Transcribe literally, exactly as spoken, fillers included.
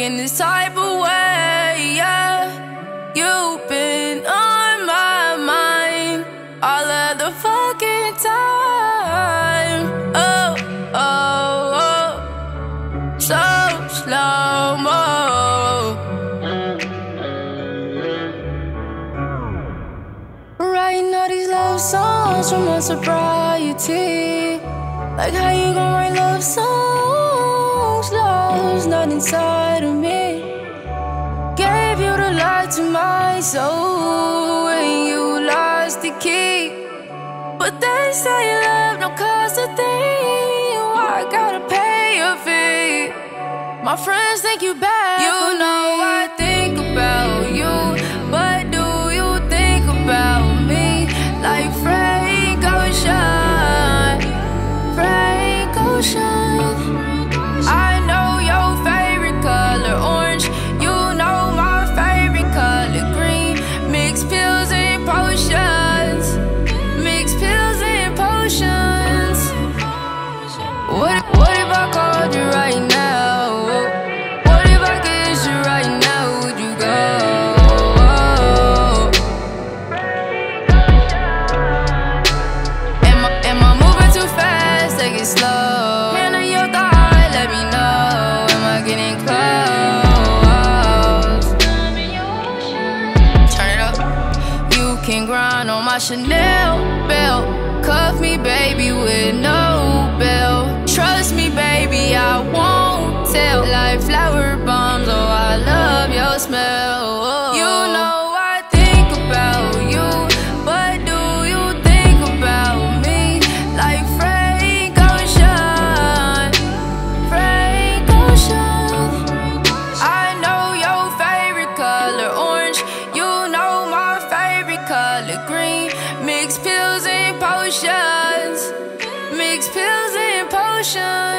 feeling this type of way, yeah. You've been on my mind all of the fucking time. Oh, oh, oh, so slow-mo. Writing all these love songs from my sobriety. Like how you gon' write love songs? Love's not inside of me. Gave you the light to my soul when you lost the key. But they say love don't cost a thing. Why I gotta pay a fee? My friends think you bad. You know I think about you, but do you think about me? Like Frank Ocean, Frank Ocean. I know your favorite color orange. You know my favorite color green. Mixed pills and potions. Mixed pills and potions. What, what if I called you right now? What if I kissed you right now? Would you go? Am I, am I moving too fast? Take it slow. Handle your thought, let me know. Am I getting close? Turn it up. You can grind on my Chanel belt. Cuff me, baby, with no bell. Trust me, baby, I won't tell. Like flower bombs, oh, I love your smell. You know I think about you, but do you think about me? Like Frank Ocean, Frank Ocean. I know your favorite color orange. You know my favorite color green. Mixed pills and potions. Mixed pills and potions.